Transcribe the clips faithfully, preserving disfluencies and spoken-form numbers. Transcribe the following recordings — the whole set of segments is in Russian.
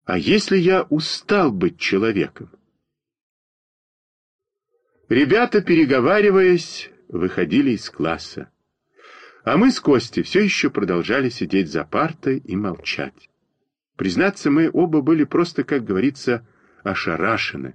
А если я устал быть человеком? Ребята, переговариваясь, выходили из класса. А мы с Костей все еще продолжали сидеть за партой и молчать. Признаться, мы оба были просто, как говорится, ошарашены.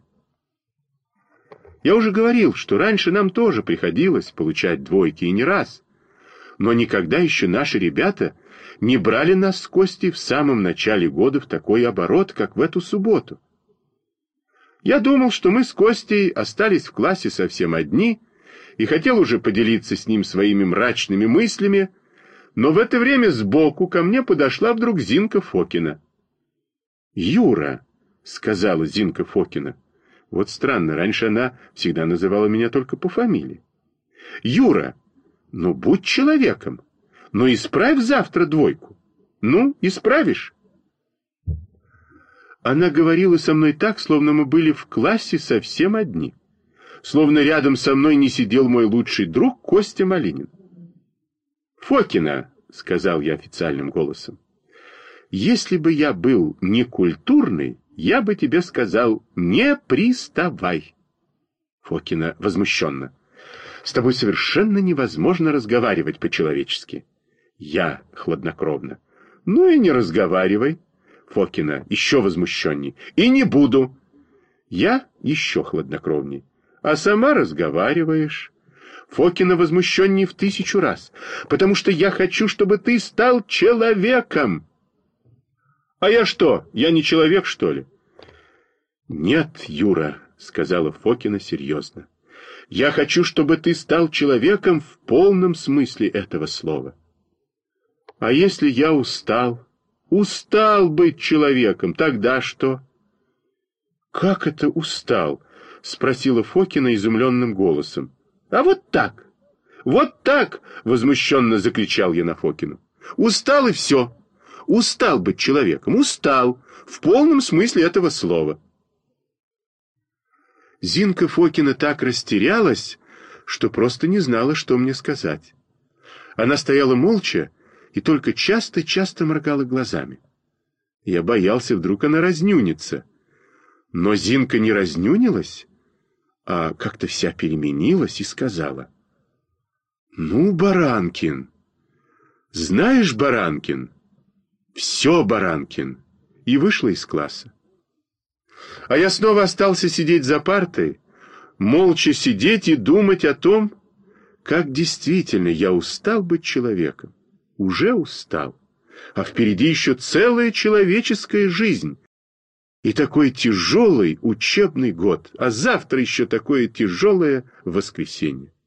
Я уже говорил, что раньше нам тоже приходилось получать двойки, и не раз. Но никогда еще наши ребята не брали нас с Костей в самом начале года в такой оборот, как в эту субботу. Я думал, что мы с Костей остались в классе совсем одни, и хотел уже поделиться с ним своими мрачными мыслями, но в это время сбоку ко мне подошла вдруг Зинка Фокина. «Юра», — сказала Зинка Фокина. Вот странно, раньше она всегда называла меня только по фамилии. «Юра, ну будь человеком, ну исправь завтра двойку. Ну, исправишь?» Она говорила со мной так, словно мы были в классе совсем одни. Словно рядом со мной не сидел мой лучший друг Костя Малинин. «Фокина», — сказал я официальным голосом, — «если бы я был некультурный, я бы тебе сказал, не приставай». Фокина возмущенно. «С тобой совершенно невозможно разговаривать по-человечески». Я хладнокровно. «Ну и не разговаривай». Фокина еще возмущенней. «И не буду». Я еще хладнокровней. «А сама разговариваешь». Фокина возмущенней в тысячу раз. «Потому что я хочу, чтобы ты стал человеком». «А я что, я не человек, что ли?» «Нет, Юра», — сказала Фокина серьезно. «Я хочу, чтобы ты стал человеком в полном смысле этого слова». «А если я устал?» «Устал быть человеком, тогда что?» «Как это устал?» — спросила Фокина изумленным голосом. «А вот так! Вот так!» — возмущенно закричал я на Фокину. «Устал и все! Устал быть человеком! Устал! В полном смысле этого слова!» Зинка Фокина так растерялась, что просто не знала, что мне сказать. Она стояла молча и только часто-часто моргала глазами. Я боялся, вдруг она разнюнится. Но Зинка не разнюнилась, а как-то вся переменилась и сказала: «Ну, Баранкин, знаешь, Баранкин, все, Баранкин», и вышла из класса. А я снова остался сидеть за партой, молча сидеть и думать о том, как действительно я устал быть человеком. Уже устал, а впереди еще целая человеческая жизнь. И такой тяжелый учебный год, а завтра еще такое тяжелое воскресенье.